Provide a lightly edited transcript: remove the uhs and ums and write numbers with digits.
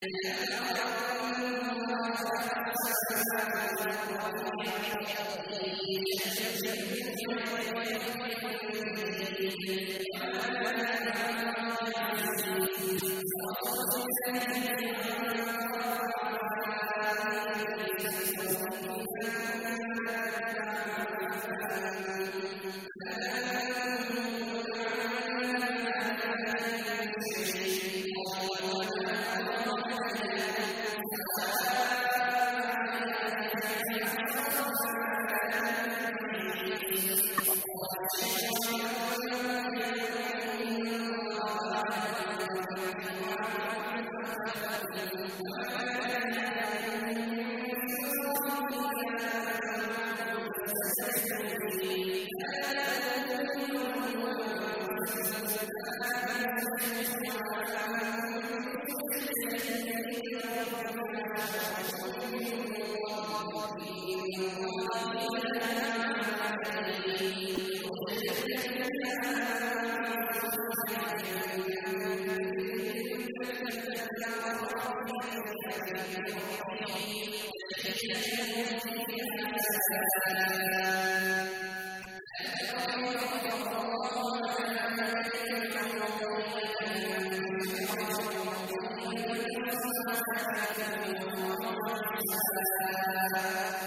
أَلَمْ تَرَ أَنَّ اللَّهَ خَلَقَ السَّمَاوَاتِ وَالْأَرْضَ بِالْحَقِّ إِن يَشَأْ يُذْهِبْكُمْ وَيَأْتِ بِخَلْقٍ جَدِيدٍ وَمَا ذَٰلِكَ عَلَى اللَّهِ عَزِيزٌ وَاقْتُلُوا الَّذِينَ يَعْلَمُونَ لِيَسْتَوْفُوكُم كَأَنَّمَا فَلَا تَنظُرُونَ عَنْهَا مَا مِن شَيْءٍ قَالُوا أَلَمْ نَرَكَ كَذَٰلِكَ سَوَاءً عَلَيْنَا أَحَصَيْتَهَا أَمْ لَمْ تُحِصْ قَالَ الشَّيْطَانُ يَعِدُكُمْ إِنَّ اللَّهَ وَعَدَكُمْ وَعْدَكُمْ فَأَخْلَفْتُكُمْ وَمَا كَانَ عَلَيْكُم مِّن سُلْطَانٍ إِلَّا أَن دَعَوْتُكُمْ فَاسْتَجَبْتُمْ لِي فَلَا تَلُومُونِي وَلُومُوا أَنفُسَكُمْ مَا أَنَا بِمُصْرِخِكُمْ وَمَا أَنتُم بِمُصْرِخِي إِنِّي كَفَرْتُ بِكُمْ إِنَّ اللَّهَ بِمَا تَعْمَلُونَ عَلِيمٌ أُخْرِجَ الَّذِينَ آمَنُوا وَهَاجَرُوا مِن دِيَارِهِمْ لَتَّخِذُونَ رَبِّهِمْ لَيَجْعَلَنِي فِيهَا سَلَامٌ أَلَمْ تَرَ اللَّهَ مَلَائِكَتَهُ يُسَبِّحُونَ بِحَمْدِ رَبِّهِمْ وَيُقِيمُونَ الصَّلَاةَ وَمِمَّا رَزَقْنَاهُمْ يُنفِقُونَ